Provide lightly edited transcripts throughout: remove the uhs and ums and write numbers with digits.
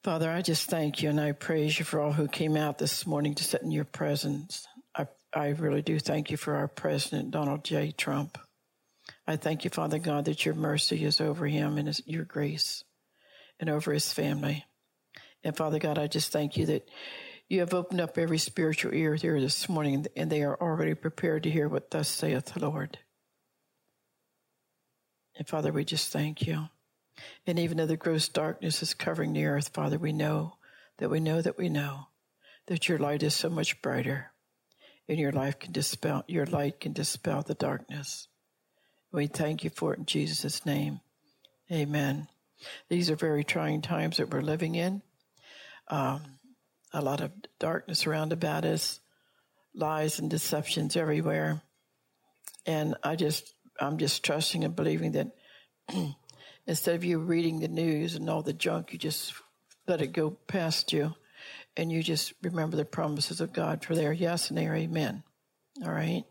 Father, I just thank you and I praise you for all who came out this morning to sit in your presence. I really do thank you for our President, Donald J. Trump. I thank you, Father God, that your mercy is over him and your grace and over his family. And Father God, I just thank you that you have opened up every spiritual ear here this morning, and they are already prepared to hear what thus saith the Lord. And Father, we just thank you. And even though the gross darkness is covering the earth, Father, we know that your light is so much brighter, and your light can dispel the darkness. We thank you for it in Jesus' name. Amen. These are very trying times that we're living in. A lot of darkness around about us, lies and deceptions everywhere. And I'm just trusting and believing that instead of you reading the news and all the junk, you just let it go past you, and you just remember the promises of God, for they are yes and they are amen. All right?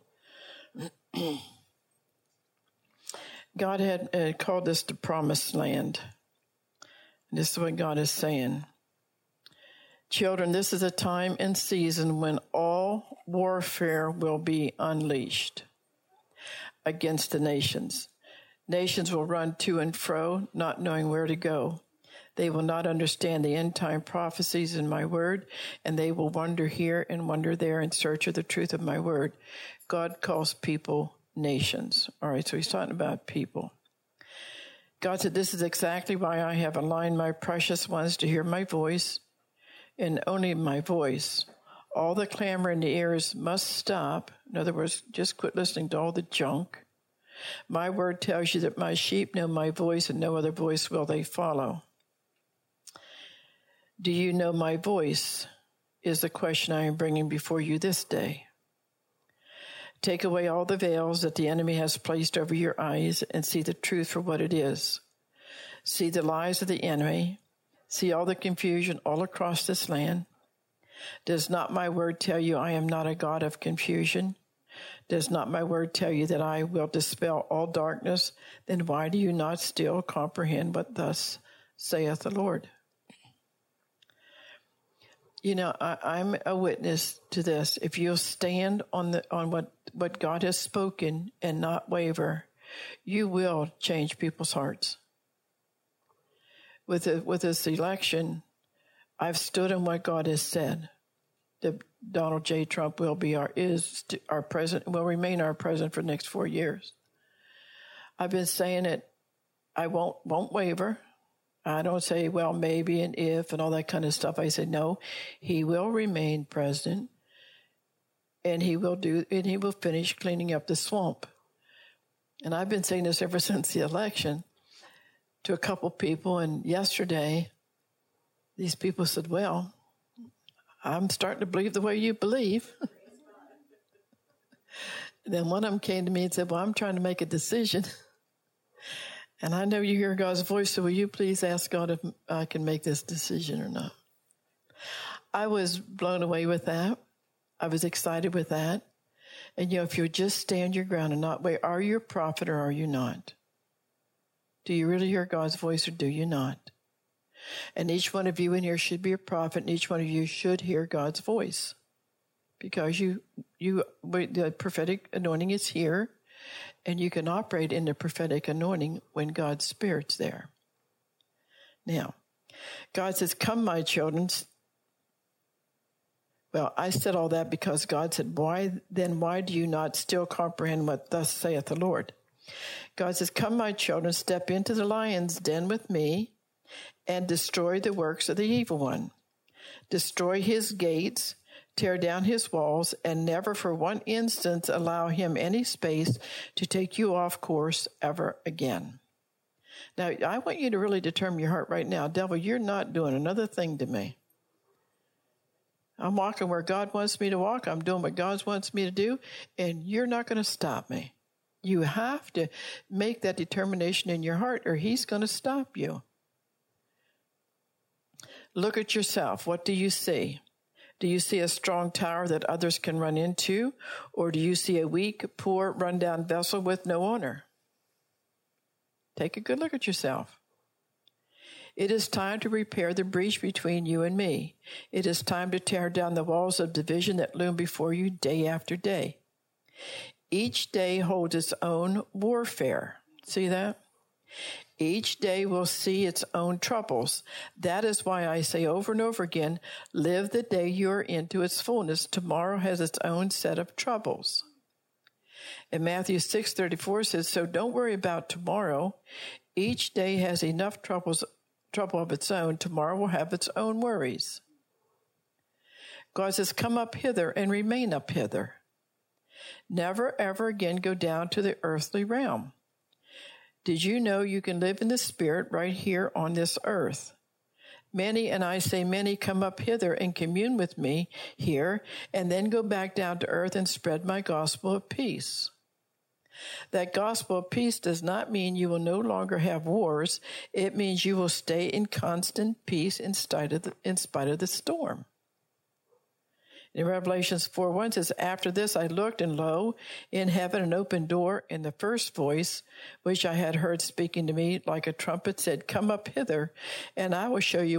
God had called this the promised land. And this is what God is saying. Children, this is a time and season when all warfare will be unleashed against the nations. Nations will run to and fro, not knowing where to go. They will not understand the end-time prophecies in my word, and they will wander here and wander there in search of the truth of my word. God calls people nations. All right, so he's talking about people. God said, this is exactly why I have aligned my precious ones to hear my voice, and only my voice. All the clamor in the ears must stop. In other words, just quit listening to all the junk. My word tells you that my sheep know my voice, and no other voice will they follow. Do you know my voice? Is the question I am bringing before you this day. Take away all the veils that the enemy has placed over your eyes and see the truth for what it is. See the lies of the enemy. See all the confusion all across this land. Does not my word tell you I am not a God of confusion? Does not my word tell you that I will dispel all darkness? Then why do you not still comprehend what thus saith the Lord? You know, I'm a witness to this. If you'll stand on what God has spoken and not waver, you will change people's hearts. With this election, I've stood on what God has said. That Donald J. Trump will remain our president for the next 4 years. I've been saying it. I won't waver. I don't say, well, maybe and if and all that kind of stuff. I say, no, he will remain president, and he will finish cleaning up the swamp. And I've been saying this ever since the election to a couple people, and yesterday these people said, well, I'm starting to believe the way you believe. And then one of them came to me and said, well, I'm trying to make a decision. And I know you hear God's voice, so will you please ask God if I can make this decision or not? I was blown away with that. I was excited with that. And, if you just stand your ground and not wait, are you a prophet or are you not? Do you really hear God's voice or do you not? And each one of you in here should be a prophet, and each one of you should hear God's voice. Because the prophetic anointing is here, and you can operate in the prophetic anointing when God's Spirit's there. Now, God says, come, my children. Well, I said all that because God said, why do you not still comprehend what thus saith the Lord? God says, come, my children, step into the lion's den with me and destroy the works of the evil one. Destroy his gates, tear down his walls, and never for one instant allow him any space to take you off course ever again. Now, I want you to really determine your heart right now. Devil, you're not doing another thing to me. I'm walking where God wants me to walk. I'm doing what God wants me to do, and you're not going to stop me. You have to make that determination in your heart, or he's going to stop you. Look at yourself. What do you see? Do you see a strong tower that others can run into? Or do you see a weak, poor, run-down vessel with no owner? Take a good look at yourself. It is time to repair the breach between you and me. It is time to tear down the walls of division that loom before you day after day. Each day holds its own warfare. See that? Each day will see its own troubles. That is why I say over and over again, live the day you are in to its fullness. Tomorrow has its own set of troubles. And Matthew 6:34 says, so don't worry about tomorrow. Each day has enough trouble of its own. Tomorrow will have its own worries. God says, come up hither and remain up hither. Never, ever again go down to the earthly realm. Did you know you can live in the Spirit right here on this earth? Many, and I say many, come up hither and commune with me here, and then go back down to earth and spread my gospel of peace. That gospel of peace does not mean you will no longer have wars. It means you will stay in constant peace in spite of the storm. In Revelations 4:1 says, after this I looked, and lo, in heaven an open door, and the first voice, which I had heard speaking to me like a trumpet, said, come up hither, and I will show you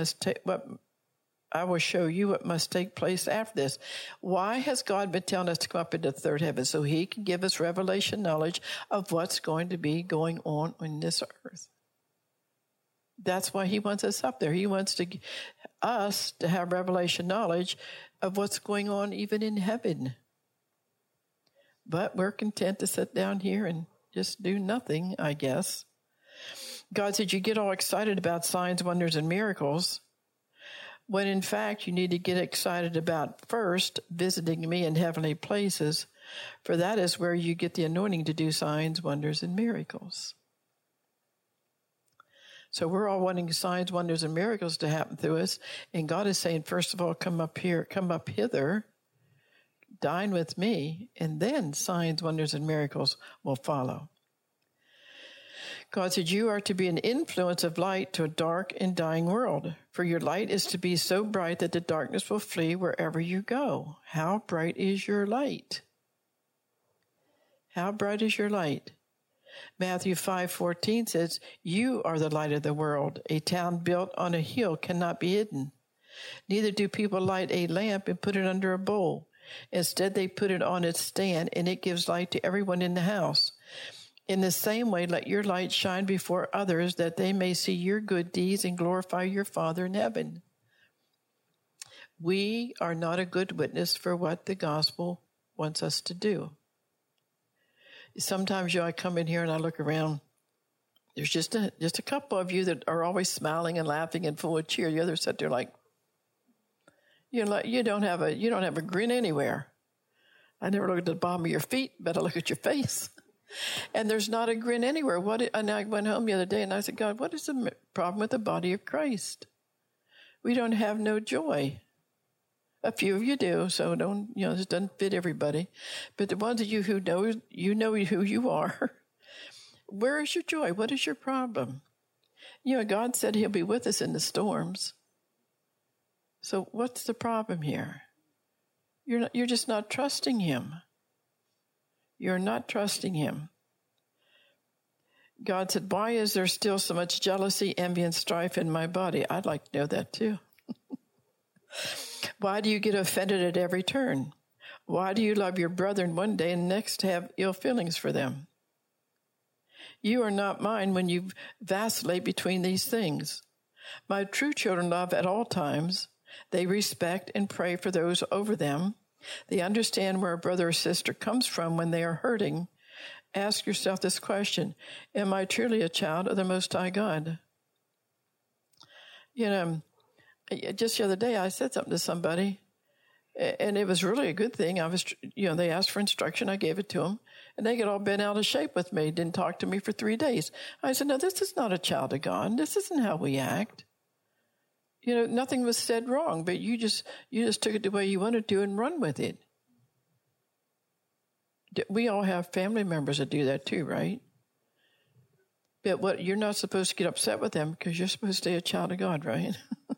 what must take place after this. Why has God been telling us to come up into the third heaven? So he can give us revelation knowledge of what's going to be going on this earth. That's why he wants us up there. He wants us to have revelation knowledge of what's going on even in heaven. But we're content to sit down here and just do nothing, I guess. God said you get all excited about signs, wonders, and miracles, when in fact you need to get excited about first visiting me in heavenly places, for that is where you get the anointing to do signs, wonders, and miracles. So we're all wanting signs, wonders, and miracles to happen through us. And God is saying, first of all, come up here, come up hither, dine with me, and then signs, wonders, and miracles will follow. God said, you are to be an influence of light to a dark and dying world. For your light is to be so bright that the darkness will flee wherever you go. How bright is your light? How bright is your light? Matthew 5:14 says, you are the light of the world. A town built on a hill cannot be hidden. Neither do people light a lamp and put it under a bowl. Instead, they put it on its stand, and it gives light to everyone in the house. In the same way, let your light shine before others, that they may see your good deeds and glorify your Father in heaven. We are not a good witness for what the gospel wants us to do. Sometimes, I come in here and I look around. There's just a couple of you that are always smiling and laughing and full of cheer. The others sit there like, you don't have a grin anywhere. I never look at the bottom of your feet, but I look at your face. And there's not a grin anywhere. And I went home the other day and I said, God, what is the problem with the body of Christ? We don't have no joy. A few of you do, so this doesn't fit everybody. But the ones of you who know who you are, where is your joy? What is your problem? God said he'll be with us in the storms. So what's the problem here? You're just not trusting him. You're not trusting him. God said, why is there still so much jealousy, envy, and strife in my body? I'd like to know that too. Why do you get offended at every turn? Why do you love your brethren one day and next have ill feelings for them? You are not mine when you vacillate between these things. My true children love at all times. They respect and pray for those over them. They understand where a brother or sister comes from when they are hurting. Ask yourself this question: am I truly a child of the Most High God? Just the other day I said something to somebody, and it was really a good thing. They asked for instruction. I gave it to them, and they got all bent out of shape with me. Didn't talk to me for 3 days. I said, no, this is not a child of God. This isn't how we act. Nothing was said wrong, but you just took it the way you wanted to and run with it. We all have family members that do that too, right? But you're not supposed to get upset with them because you're supposed to stay a child of God, right?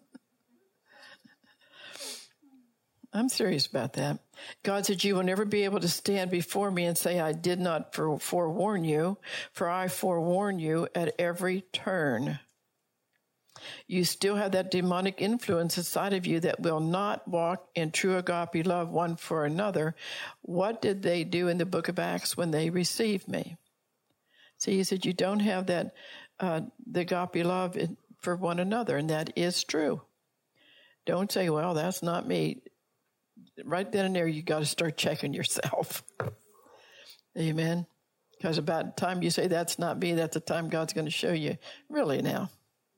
I'm serious about that. God said, you will never be able to stand before me and say, I did not forewarn you, for I forewarn you at every turn. You still have that demonic influence inside of you that will not walk in true agape love one for another. What did they do in the book of Acts when they received me? See, he said, you don't have that, the agape love for one another, and that is true. Don't say, well, that's not me. Right then and there, you got to start checking yourself. Amen. Because about the time you say that's not me, that's the time God's going to show you. Really now.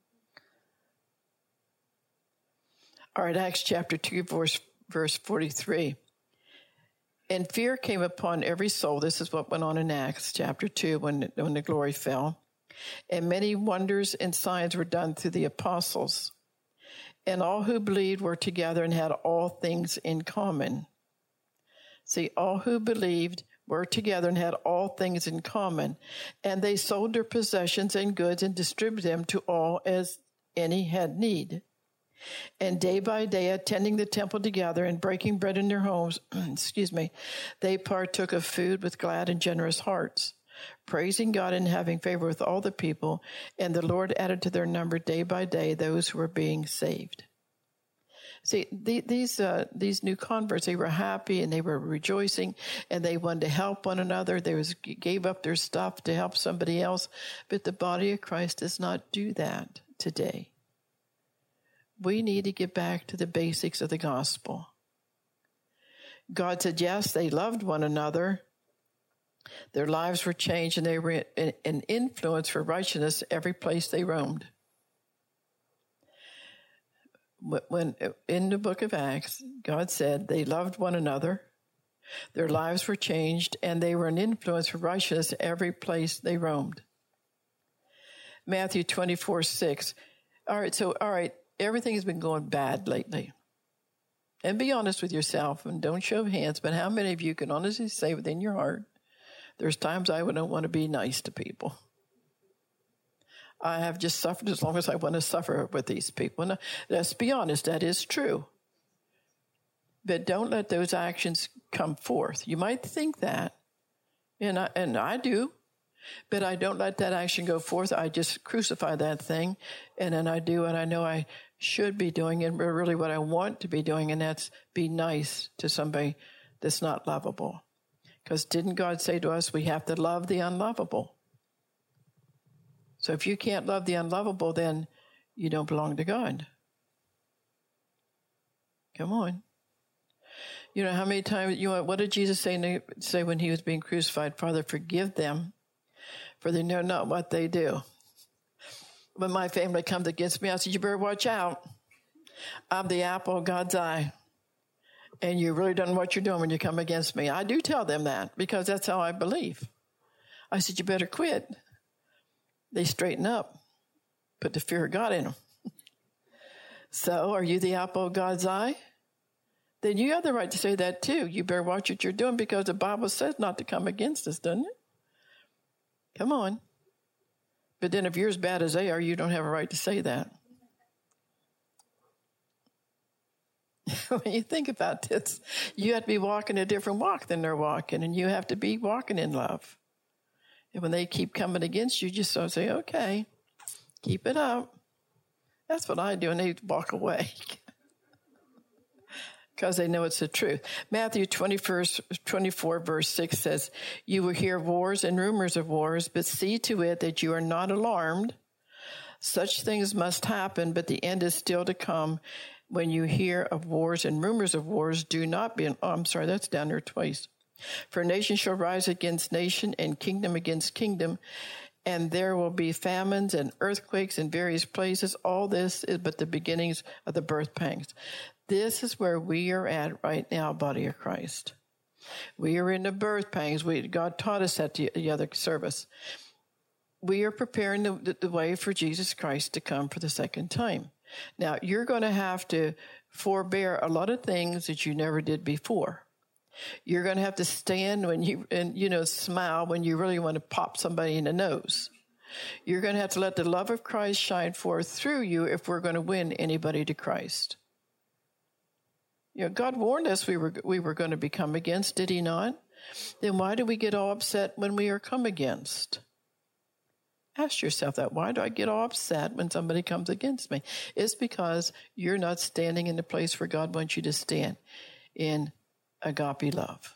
All right, Acts chapter 2, verse 43. And fear came upon every soul. This is what went on in Acts chapter 2 when the glory fell. And many wonders and signs were done through the apostles. And all who believed were together and had all things in common. See, all who believed were together and had all things in common. And they sold their possessions and goods and distributed them to all as any had need. And day by day, attending the temple together and breaking bread in their homes, they partook of food with glad and generous hearts, praising God and having favor with all the people. And the Lord added to their number day by day those who were being saved. See, these new converts, they were happy and they were rejoicing and they wanted to help one another. They gave up their stuff to help somebody else. But the body of Christ does not do that today. We need to get back to the basics of the gospel. God said, yes, they loved one another. Their lives were changed and they were an influence for righteousness every place they roamed. When in the book of Acts, God said they loved one another. Their lives were changed and they were an influence for righteousness every place they roamed. Matthew 24:6. All right. Everything has been going bad lately. And be honest with yourself and don't show hands, but how many of you can honestly say within your heart, there's times I don't want to be nice to people. I have just suffered as long as I want to suffer with these people. And let's be honest, that is true. But don't let those actions come forth. You might think that, and I do. But I don't let that action go forth. I just crucify that thing, and then I do what I know I should be doing, and really what I want to be doing, and that's be nice to somebody that's not lovable. Because didn't God say to us, we have to love the unlovable? So if you can't love the unlovable, then you don't belong to God. Come on. You know, how many times, what did Jesus say when he was being crucified? Father, forgive them, for they know not what they do. When my family comes against me, I said, you better watch out. I'm the apple of God's eye. And you really don't know what you're doing when you come against me. I do tell them that because that's how I believe. I said, you better quit. They straighten up, put the fear of God in them. So are you the apple of God's eye? Then you have the right to say that too. You better watch what you're doing because the Bible says not to come against us, doesn't it? Come on. But then if you're as bad as they are, you don't have a right to say that. When you think about this, you have to be walking a different walk than they're walking, and you have to be walking in love. And when they keep coming against you, just sort of say, okay, keep it up. That's what I do, and they walk away. Because they know it's the truth. Matthew 24, verse 6 says, you will hear wars and rumors of wars, but see to it that you are not alarmed. Such things must happen, but the end is still to come. When you hear of wars and rumors of wars, do not be, that's down there twice. For nation shall rise against nation and kingdom against kingdom, and there will be famines and earthquakes in various places. All this is but the beginnings of the birth pangs. This is where we are at right now, body of Christ. We are in the birth pangs. God taught us at the other service. We are preparing the way for Jesus Christ to come for the second time. Now, you're going to have to forbear a lot of things that you never did before. You're going to have to stand smile when you really want to pop somebody in the nose. You're going to have to let the love of Christ shine forth through you if we're going to win anybody to Christ. God warned us we were going to be come against, did he not? Then why do we get all upset when we are come against? Ask yourself that. Why do I get all upset when somebody comes against me? It's because you're not standing in the place where God wants you to stand in agape love.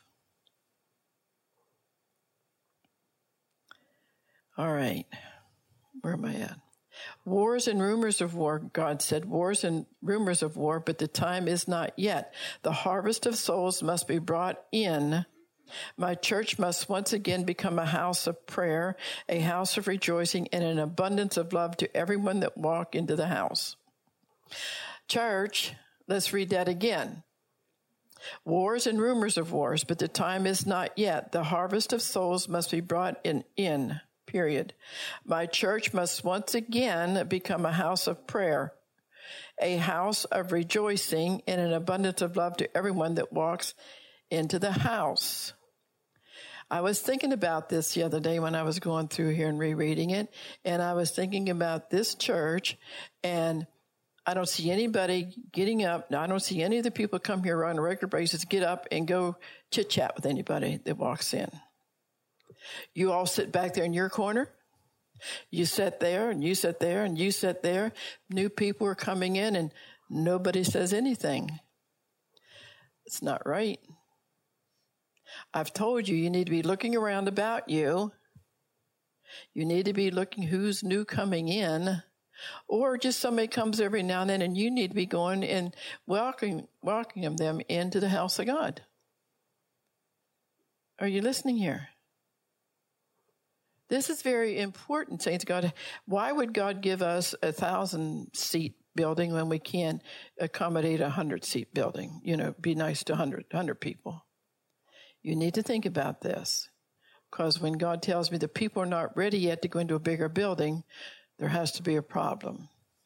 All right. Where am I at? Wars and rumors of war, God said, wars and rumors of war, but the time is not yet. The harvest of souls must be brought in. My church must once again become a house of prayer, a house of rejoicing, and an abundance of love to everyone that walk into the house. Church, let's read that again. Wars and rumors of wars, but the time is not yet. The harvest of souls must be brought in, period. My church must once again become a house of prayer, a house of rejoicing, and an abundance of love to everyone that walks into the house. I was thinking about this the other day when I was going through here and rereading it, and I was thinking about this church, and I don't see anybody getting up. I don't see any of the people come here on a regular basis get up and go chit-chat with anybody that walks in. You all sit back there in your corner. You sit there, and you sit there, and you sit there. New people are coming in, and nobody says anything. It's not right. I've told you, you need to be looking around about you. You need to be looking who's new coming in, or just somebody comes every now and then, and you need to be going and welcoming them into the house of God. Are you listening here? This is very important, saints of God. Why would God give us a 1,000-seat building when we can accommodate a 100-seat building? You know, be nice to 100 people. You need to think about this, because when God tells me the people are not ready yet to go into a bigger building, there has to be a problem.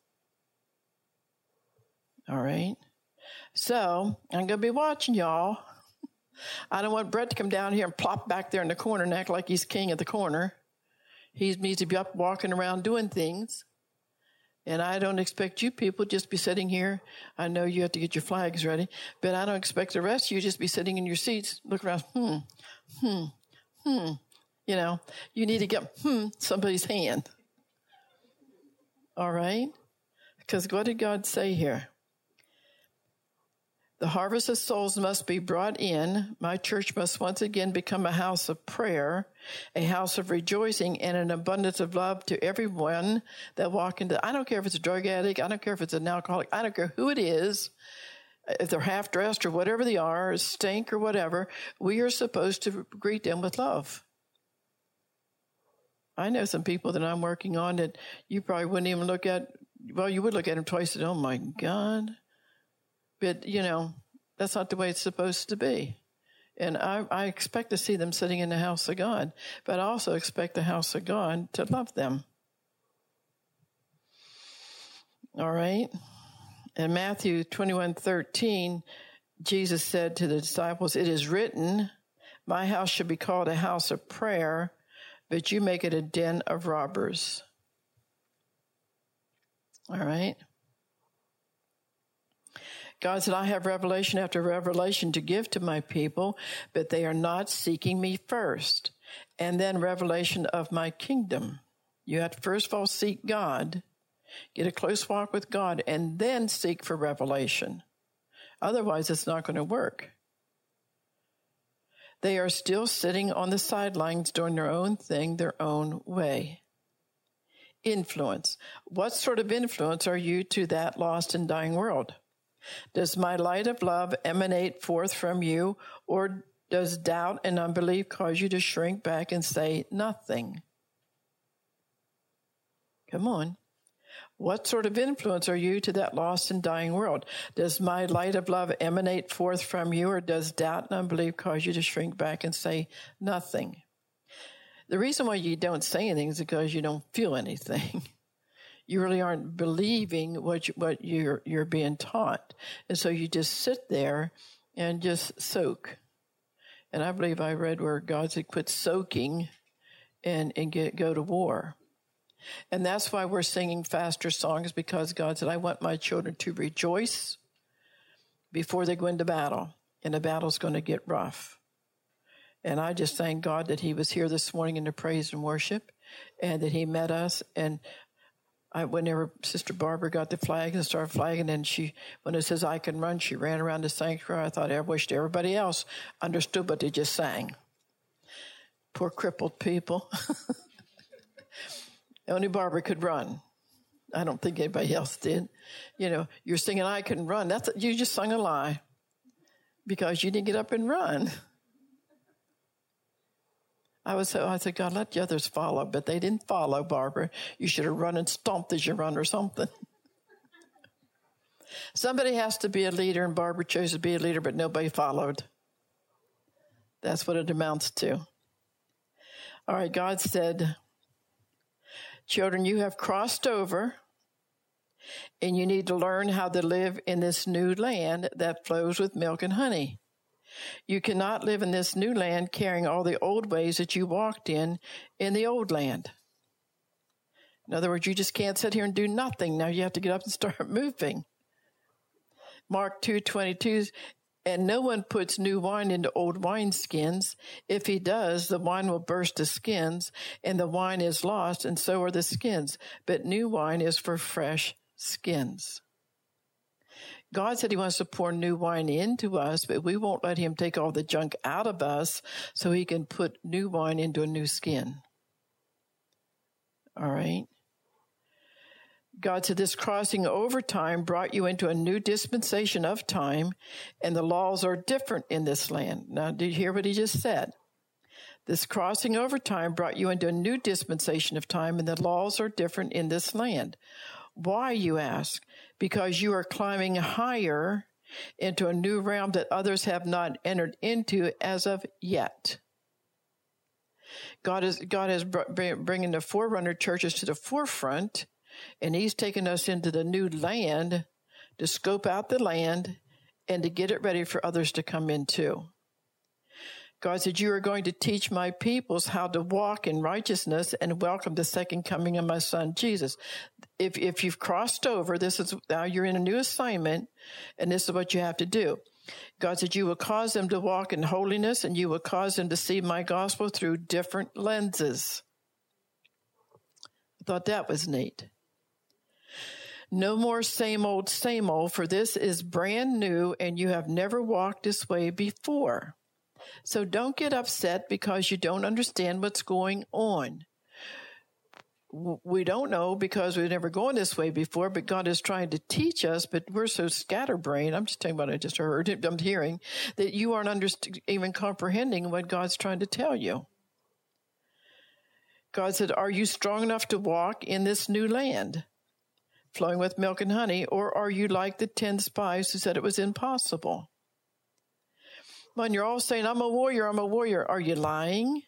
All right? So, I'm going to be watching y'all. I don't want Brett to come down here and plop back there in the corner and act like he's king of the corner. He needs to be up walking around doing things. And I don't expect you people just be sitting here. I know you have to get your flags ready, but I don't expect the rest of you just be sitting in your seats, look around, You know, you need to get somebody's hand. All right? Because what did God say here? The harvest of souls must be brought in. My church must once again become a house of prayer, a house of rejoicing, and an abundance of love to everyone that walk into. I don't care if it's a drug addict. I don't care if it's an alcoholic. I don't care who it is. If they're half-dressed or whatever they are, stink or whatever, we are supposed to greet them with love. I know some people that I'm working on that you probably wouldn't even look at. Well, you would look at them twice and, oh, my God. But, you know, that's not the way it's supposed to be. And I expect to see them sitting in the house of God, but I also expect the house of God to love them. All right? In Matthew 21:13, Jesus said to the disciples, "It is written, my house should be called a house of prayer, but you make it a den of robbers." All right? God said, I have revelation after revelation to give to my people, but they are not seeking me first. And then revelation of my kingdom. You have to first of all seek God, get a close walk with God, and then seek for revelation. Otherwise, it's not going to work. They are still sitting on the sidelines doing their own thing, their own way. Influence. What sort of influence are you to that lost and dying world? Does my light of love emanate forth from you, or does doubt and unbelief cause you to shrink back and say nothing? Come on. What sort of influence are you to that lost and dying world? Does my light of love emanate forth from you, or does doubt and unbelief cause you to shrink back and say nothing? The reason why you don't say anything is because you don't feel anything. You really aren't believing what you're being taught. And so you just sit there and just soak. And I believe I read where God said, quit soaking and go to war. And that's why we're singing faster songs, because God said, I want my children to rejoice before they go into battle. And the battle's going to get rough. And I just thank God that he was here this morning in the praise and worship. and that he met us. And whenever Sister Barbara got the flag and started flagging, and when it says I can run, she ran around the sanctuary. I thought I wished everybody else understood what they just sang. Poor crippled people. Only Barbara could run. I don't think anybody else did. You're singing I can run. You just sung a lie because you didn't get up and run. I said, God, let the others follow, but they didn't follow, Barbara. You should have run and stomped as you run or something. Somebody has to be a leader, and Barbara chose to be a leader, but nobody followed. That's what it amounts to. All right, God said, children, you have crossed over, and you need to learn how to live in this new land that flows with milk and honey. You cannot live in this new land carrying all the old ways that you walked in the old land. In other words, you just can't sit here and do nothing. Now you have to get up and start moving. Mark 2:22, and no one puts new wine into old wineskins. If he does, the wine will burst the skins, and the wine is lost, and so are the skins. But new wine is for fresh skins. God said he wants to pour new wine into us, but we won't let him take all the junk out of us so he can put new wine into a new skin. All right? God said this crossing over time brought you into a new dispensation of time, and the laws are different in this land. Now, did you hear what he just said? This crossing over time brought you into a new dispensation of time, and the laws are different in this land. Why, you ask? Because you are climbing higher into a new realm that others have not entered into as of yet. God is bringing the forerunner churches to the forefront, and he's taking us into the new land to scope out the land and to get it ready for others to come into. God said, you are going to teach my peoples how to walk in righteousness and welcome the second coming of my son, Jesus. If you've crossed over, now you're in a new assignment, and this is what you have to do. God said, you will cause them to walk in holiness, and you will cause them to see my gospel through different lenses. I thought that was neat. No more same old, for this is brand new, and you have never walked this way before. So don't get upset because you don't understand what's going on. We don't know because we've never gone this way before, but God is trying to teach us, but we're so scatterbrained. I'm just telling you what I just heard. I'm hearing that you aren't even comprehending what God's trying to tell you. God said, are you strong enough to walk in this new land, flowing with milk and honey, or are you like the 10 spies who said it was impossible? When you're all saying, I'm a warrior, are you lying?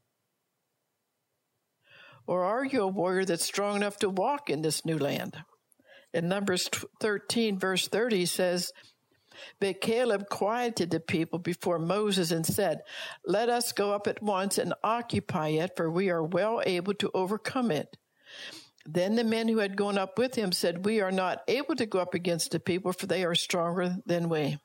Or are you a warrior that's strong enough to walk in this new land? In Numbers 13, verse 30 says, but Caleb quieted the people before Moses and said, let us go up at once and occupy it, for we are well able to overcome it. Then the men who had gone up with him said, we are not able to go up against the people, for they are stronger than we.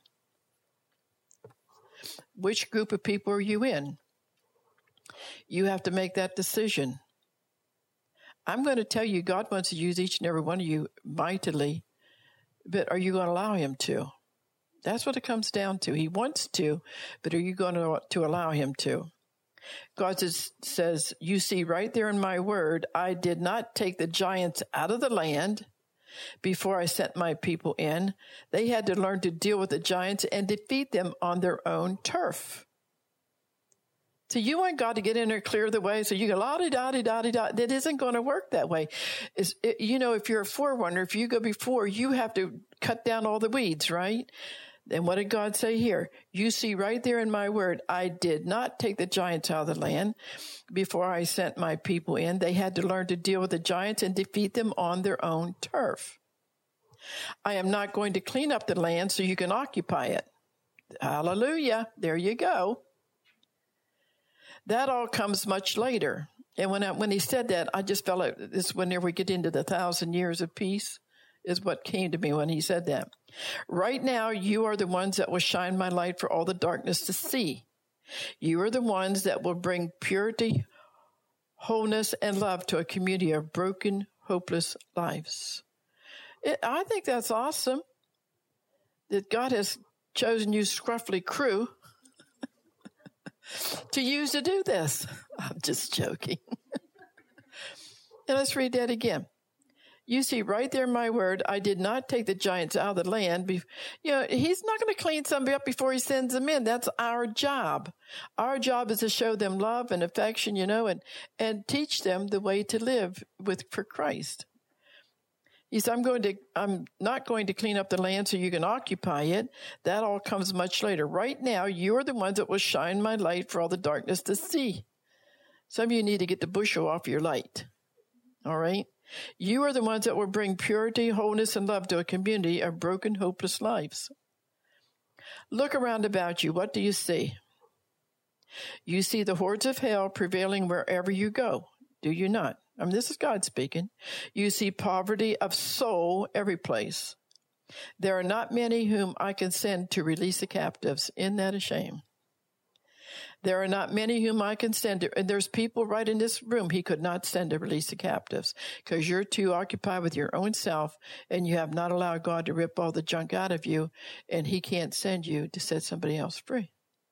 Which group of people are you in? You have to make that decision. I'm going to tell you, God wants to use each and every one of you mightily, but are you going to allow him to? That's what it comes down to. He wants to, but are you going to allow him to? God says, you see right there in my word, I did not take the giants out of the land before I sent my people in. They had to learn to deal with the giants and defeat them on their own turf. So you want God to get in there, clear the way, so you go la-di-da-di-da-di-da. That isn't going to work that way. If you're a forerunner, if you go before, you have to cut down all the weeds, right? And what did God say here? You see right there in my word, I did not take the giants out of the land before I sent my people in. They had to learn to deal with the giants and defeat them on their own turf. I am not going to clean up the land so you can occupy it. Hallelujah. There you go. That all comes much later. And when he said that, I just felt like this, whenever we get into the 1,000 years of peace, is what came to me when he said that. Right now, you are the ones that will shine my light for all the darkness to see. You are the ones that will bring purity, wholeness, and love to a community of broken, hopeless lives. I think that's awesome that God has chosen you, scruffy crew, to use to do this. I'm just joking. And let's read that again. You see right there in my word, I did not take the giants out of the land. He's not going to clean somebody up before he sends them in. That's our job. Our job is to show them love and affection, and teach them the way to live for Christ. He said, I'm not going to clean up the land so you can occupy it. That all comes much later. Right now, you are the ones that will shine my light for all the darkness to see. Some of you need to get the bushel off your light. All right? You are the ones that will bring purity, wholeness, and love to a community of broken, hopeless lives. Look around about you. What do you see? You see the hordes of hell prevailing wherever you go. Do you not? This is God speaking. You see poverty of soul every place. There are not many whom I can send to release the captives. Isn't that a shame? There are not many whom I can send to, and there's people right in this room he could not send to release the captives because you're too occupied with your own self and you have not allowed God to rip all the junk out of you, and he can't send you to set somebody else free.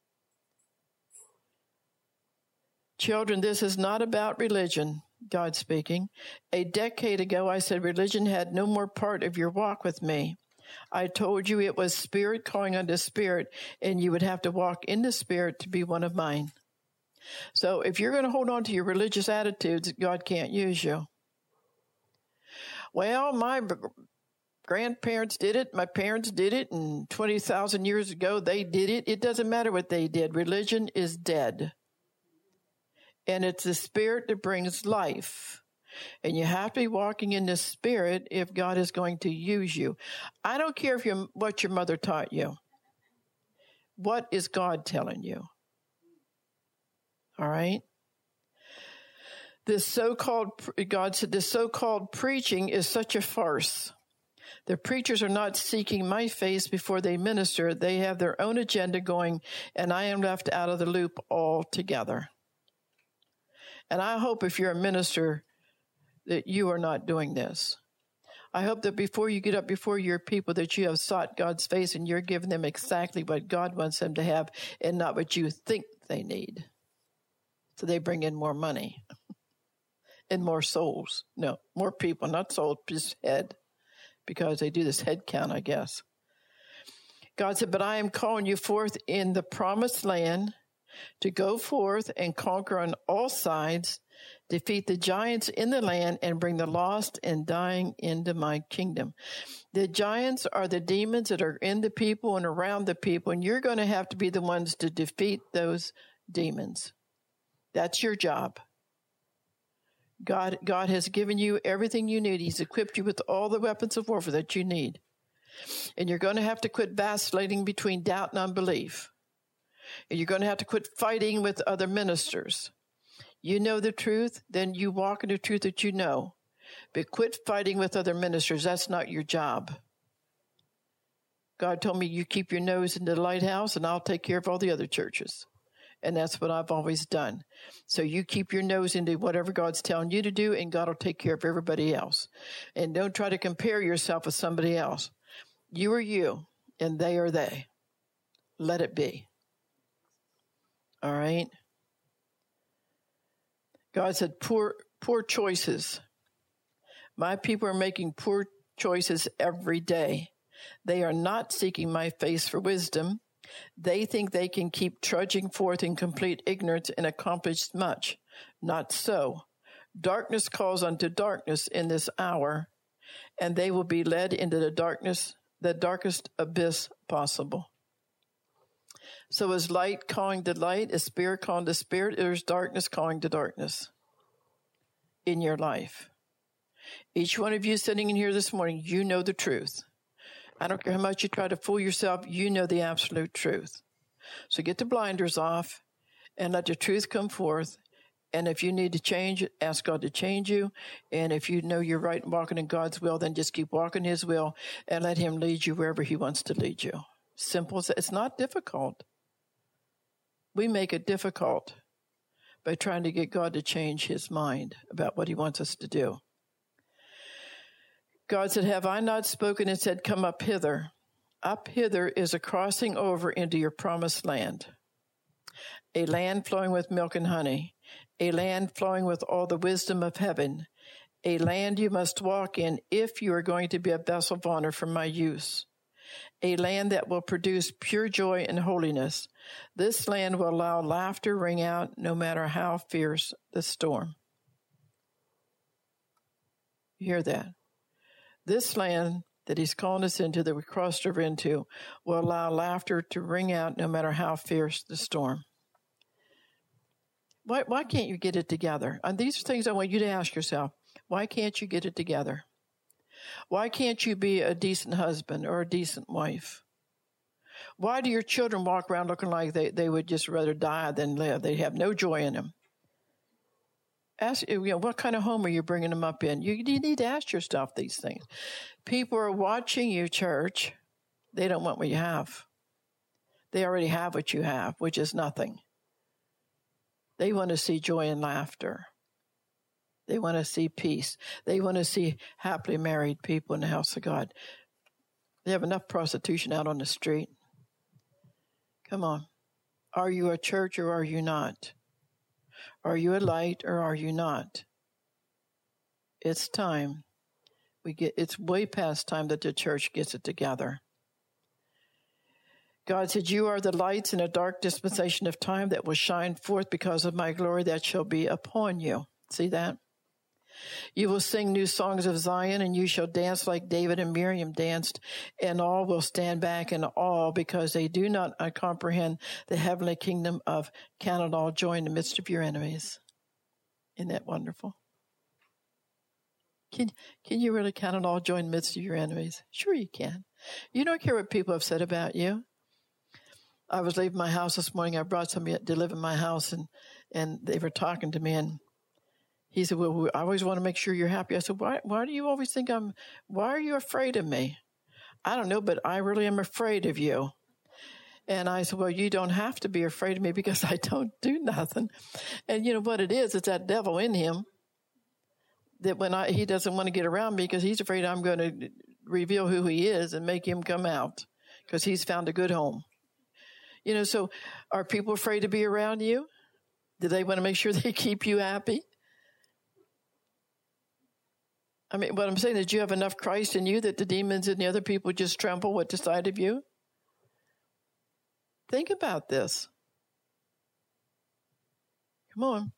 Children, this is not about religion. God speaking. A decade ago, I said religion had no more part of your walk with me. I told you it was spirit calling unto spirit, and you would have to walk in the spirit to be one of mine. So if you're going to hold on to your religious attitudes, God can't use you. Well, my grandparents did it, my parents did it, and 20,000 years ago they did it. It doesn't matter what they did. Religion is dead. And it's the spirit that brings life. And you have to be walking in the spirit if God is going to use you. I don't care what your mother taught you. What is God telling you? All right? God said, this so-called preaching is such a farce. The preachers are not seeking my face before they minister. They have their own agenda going, and I am left out of the loop altogether. And I hope if you're a minister that you are not doing this. I hope that before you get up before your people that you have sought God's face and you're giving them exactly what God wants them to have and not what you think they need. So they bring in more money and more souls. No, more people, not souls, just head, because they do this head count, I guess. God said, but I am calling you forth in the promised land to go forth and conquer on all sides, defeat the giants in the land, and bring the lost and dying into my kingdom. The giants are the demons that are in the people and around the people, and you're going to have to be the ones to defeat those demons. That's your job. God has given you everything you need. He's equipped you with all the weapons of warfare that you need. And you're going to have to quit vacillating between doubt and unbelief. And you're going to have to quit fighting with other ministers. You know the truth, then you walk in the truth that you know. But quit fighting with other ministers. That's not your job. God told me you keep your nose in the lighthouse and I'll take care of all the other churches. And that's what I've always done. So you keep your nose into whatever God's telling you to do, and God will take care of everybody else. And don't try to compare yourself with somebody else. You are you, and they are they. Let it be. All right? God said, poor choices. My people are making poor choices every day. They are not seeking my face for wisdom. They think they can keep trudging forth in complete ignorance and accomplish much. Not so. Darkness calls unto darkness in this hour, and they will be led into the darkest abyss possible. So is light calling to light, is spirit calling to spirit, or is darkness calling to darkness in your life? Each one of you sitting in here this morning, you know the truth. I don't care how much you try to fool yourself, you know the absolute truth. So get the blinders off and let the truth come forth. And if you need to change, ask God to change you. And if you know you're right and walking in God's will, then just keep walking his will and let him lead you wherever he wants to lead you. Simple as that. It's not difficult. We make it difficult. by trying to get God to change his mind about what he wants us to do. God said, have I not spoken and said, come up hither? Up hither is a crossing over into your promised land, a land flowing with milk and honey, a land flowing with all the wisdom of heaven, a land you must walk in if you are going to be a vessel of honor for my use, a land that will produce pure joy and holiness. This land will allow laughter ring out no matter how fierce the storm. You hear that? This land that he's calling us into, that we crossed over into, will allow laughter to ring out no matter how fierce the storm. Why can't you get it together? And these are things I want you to ask yourself. Why can't you get it together? Why can't you be a decent husband or a decent wife? Why do your children walk around looking like they would just rather die than live? They have no joy in them. Ask, what kind of home are you bringing them up in? You need to ask yourself these things. People are watching you, church. They don't want what you have. They already have what you have, which is nothing. They want to see joy and laughter. They want to see peace. They want to see happily married people in the house of God. They have enough prostitution out on the street. Come on. Are you a church or are you not? Are you a light or are you not? It's time. It's way past time that the church gets it together. God said, you are the lights in a dark dispensation of time that will shine forth because of my glory that shall be upon you. See that? You will sing new songs of Zion, and you shall dance like David and Miriam danced, and all will stand back in awe because they do not comprehend the heavenly kingdom of count it all joy in the midst of your enemies. Isn't that wonderful? Can you really count it all joy in the midst of your enemies? Sure you can. You don't care what people have said about you. I was leaving my house this morning. I brought somebody to live in my house, and they were talking to me, and he said, well, I always want to make sure you're happy. I said, why do you always think why are you afraid of me? I don't know, but I really am afraid of you. And I said, well, you don't have to be afraid of me because I don't do nothing. And you know what it is? It's that devil in him that he doesn't want to get around me because he's afraid I'm going to reveal who he is and make him come out because he's found a good home. You know, so are people afraid to be around you? Do they want to make sure they keep you happy? I mean, what I'm saying is, do you have enough Christ in you that the demons and the other people just tremble at the sight of you? Think about this. Come on.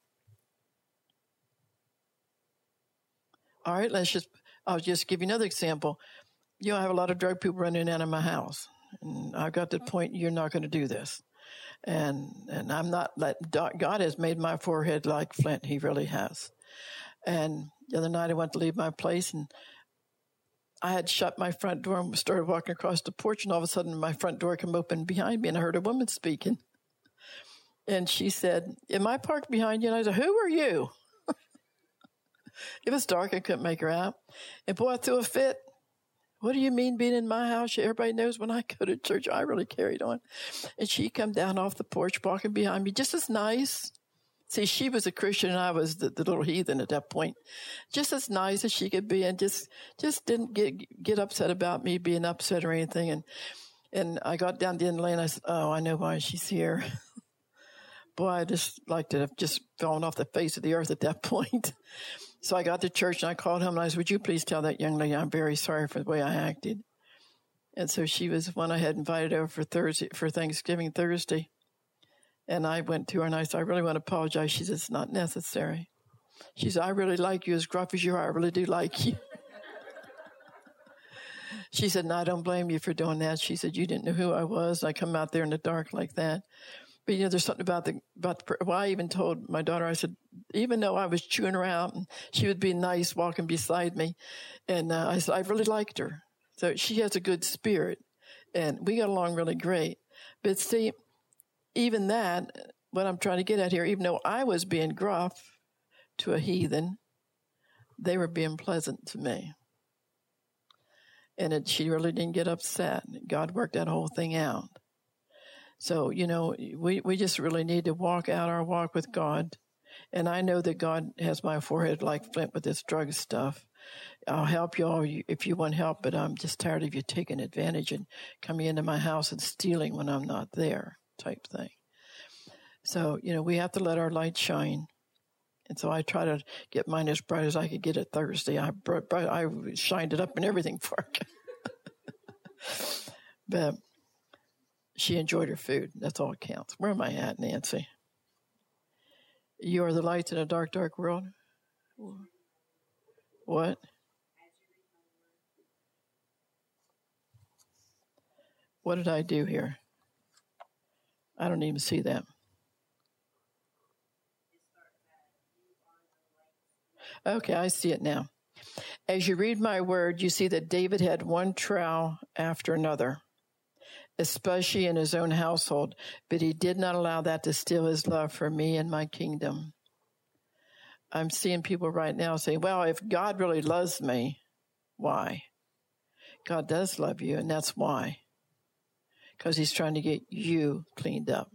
All right, I'll just give you another example. You know, I have a lot of drug people running out of my house. And I've got to the point, you're not going to do this. And I'm not, God has made my forehead like flint. He really has. And the other night I went to leave my place and I had shut my front door and started walking across the porch, and all of a sudden my front door came open behind me and I heard a woman speaking. And she said, am I parked behind you? And I said, who are you? It was dark. I couldn't make her out. And boy, I threw a fit. What do you mean being in my house? Everybody knows when I go to church, I really carried on. And she come down off the porch, walking behind me, just as nice. See, she was a Christian and I was the little heathen at that point. Just as nice as she could be, and just didn't get upset about me being upset or anything. And I got down the end lane. I said, oh, I know why she's here. Boy, I just like to have just fallen off the face of the earth at that point. So I got to church and I called him and I said, would you please tell that young lady I'm very sorry for the way I acted. And so she was one I had invited over for Thanksgiving Thursday. And I went to her and I said, I really want to apologize. She said, it's not necessary. She said, I really like you as gruff as you are. I really do like you. She said, no, I don't blame you for doing that. She said, you didn't know who I was. I come out there in the dark like that. But, you know, there's something about well, I even told my daughter, I said, even though I was chewing her out, and she would be nice walking beside me. And I said, I really liked her. So she has a good spirit. And we got along really great. But see, even that, what I'm trying to get at here, even though I was being gruff to a heathen, they were being pleasant to me. And she really didn't get upset. God worked that whole thing out. So, you know, we just really need to walk out our walk with God And I know that God has my forehead like flint with this drug stuff. I'll help you all if you want help, but I'm just tired of you taking advantage and coming into my house and stealing when I'm not there type thing. So, we have to let our light shine. And so I try to get mine as bright as I could get it Thursday. I shined it up and everything for her. But she enjoyed her food. That's all that counts. Where am I at, Nancy? You are the lights in a dark, dark world? What? What did I do here? I don't even see that. Okay, I see it now. As you read my word, you see that David had one trial after another, especially in his own household, but he did not allow that to steal his love for me and my kingdom. I'm seeing people right now say, well, if God really loves me, why? God does love you, and that's why. Because he's trying to get you cleaned up.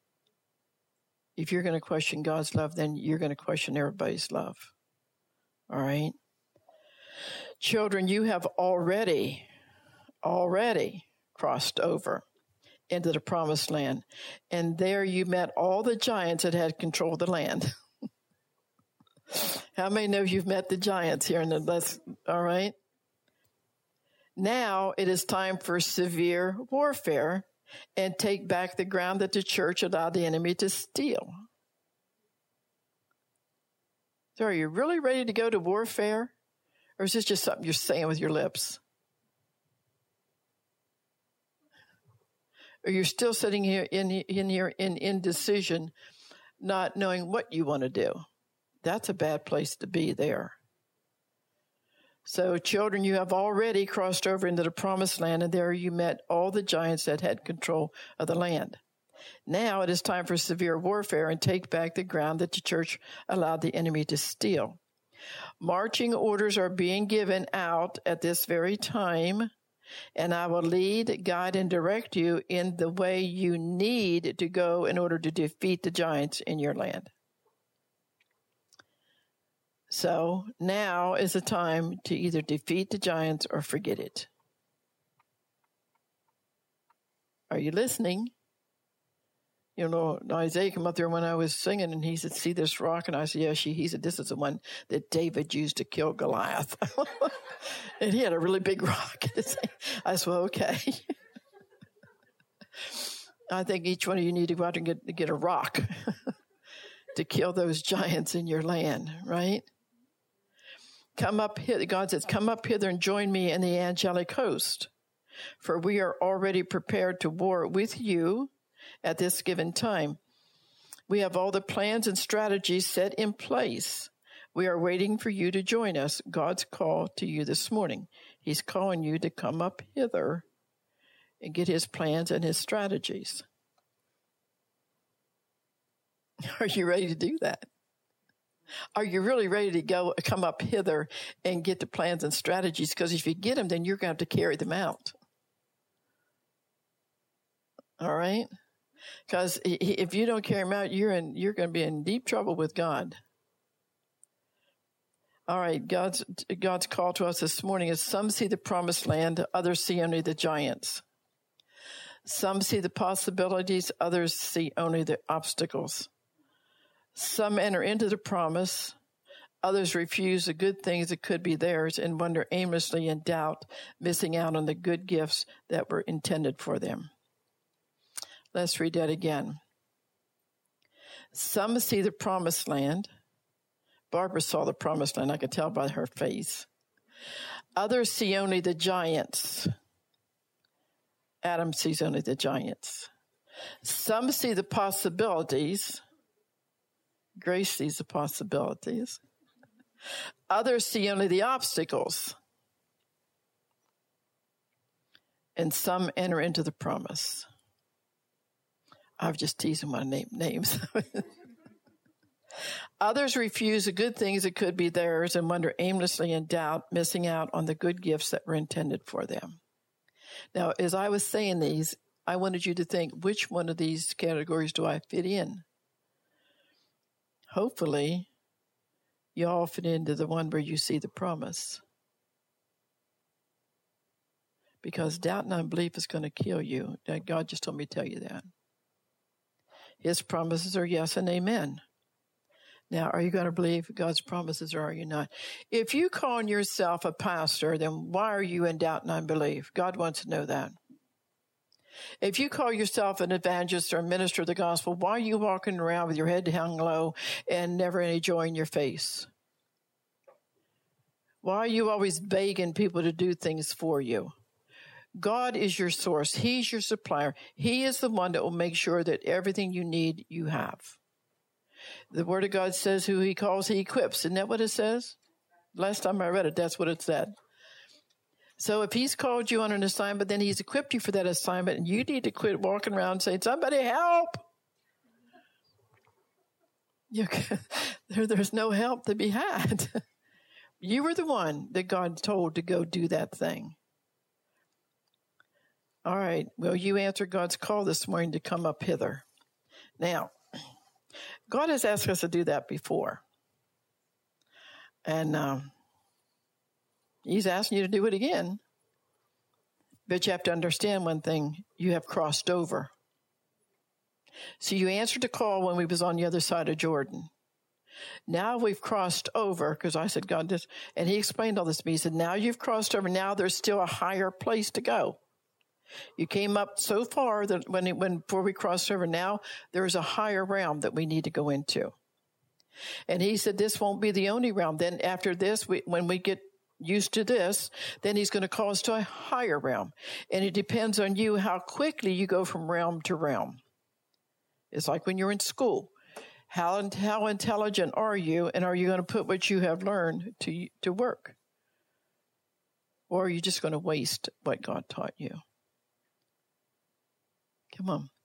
If you're going to question God's love, then you're going to question everybody's love. All right? Children, you have already crossed over into the promised land. And there you met all the giants that had control of the land. How many know you've met the giants here in the lesson? All right? Now it is time for severe warfare and take back the ground that the church allowed the enemy to steal. So are you really ready to go to warfare? Or is this just something you're saying with your lips? Or you're still sitting here in indecision, not knowing what you want to do? That's a bad place to be there. So, children, you have already crossed over into the promised land, and there you met all the giants that had control of the land. Now it is time for severe warfare and take back the ground that the church allowed the enemy to steal. Marching orders are being given out at this very time, and I will lead, guide, and direct you in the way you need to go in order to defeat the giants in your land. So now is the time to either defeat the giants or forget it. Are you listening? Isaiah came up there when I was singing, and he said, see this rock? And I said, yeah, he said, this is the one that David used to kill Goliath. And he had a really big rock. I said, well, okay. I think each one of you need to go out and get a rock to kill those giants in your land, right? Come up here. God says, come up hither and join me in the angelic host, for we are already prepared to war with you at this given time. We have all the plans and strategies set in place. We are waiting for you to join us. God's call to you this morning. He's calling you to come up hither and get his plans and his strategies. Are you ready to do that? Are you really ready to come up hither and get the plans and strategies? Because if you get them, then you're going to have to carry them out. All right? Because if you don't carry them out, you're going to be in deep trouble with God. All right, God's call to us this morning is some see the promised land, others see only the giants. Some see the possibilities, others see only the obstacles. Some enter into the promise, others refuse the good things that could be theirs and wander aimlessly in doubt, missing out on the good gifts that were intended for them. Let's read that again. Some see the promised land. Barbara saw the promised land, I could tell by her face. Others see only the giants. Adam sees only the giants. Some see the possibilities. Grace sees the possibilities. Others see only the obstacles. And some enter into the promise. I've just teased my names. Others refuse the good things that could be theirs and wander aimlessly in doubt, missing out on the good gifts that were intended for them. Now, as I was saying these, I wanted you to think, which one of these categories do I fit in? hopefully you all fit into the one where you see the promise. Because doubt and unbelief is going to kill you. God just told me to tell you that. His promises are yes and amen. Now, are you going to believe God's promises or are you not? If you call yourself a pastor, then why are you in doubt and unbelief? God wants to know that. If you call yourself an evangelist or a minister of the gospel, why are you walking around with your head hung low and never any joy in your face? Why are you always begging people to do things for you? God is your source. He's your supplier. He is the one that will make sure that everything you need, you have. The Word of God says who He calls, He equips. Isn't that what it says? Last time I read it, that's what it said. So if He's called you on an assignment, then He's equipped you for that assignment, and you need to quit walking around saying, somebody help. There's no help to be had. You were the one that God told to go do that thing. All right. Well, you answered God's call this morning to come up hither. Now, God has asked us to do that before. And He's asking you to do it again. But you have to understand one thing. You have crossed over. So you answered the call when we was on the other side of Jordan. Now we've crossed over, because I said, God, this, and He explained all this to me. He said, now you've crossed over. Now there's still a higher place to go. You came up so far that before we crossed over, now there's a higher realm that we need to go into. And He said, this won't be the only realm. Then after this, when we get used to this, then He's going to call us to a higher realm. And it depends on you how quickly you go from realm to realm. It's like when you're in school. How intelligent are you, and are you going to put what you have learned to work? Or are you just going to waste what God taught you? Come on.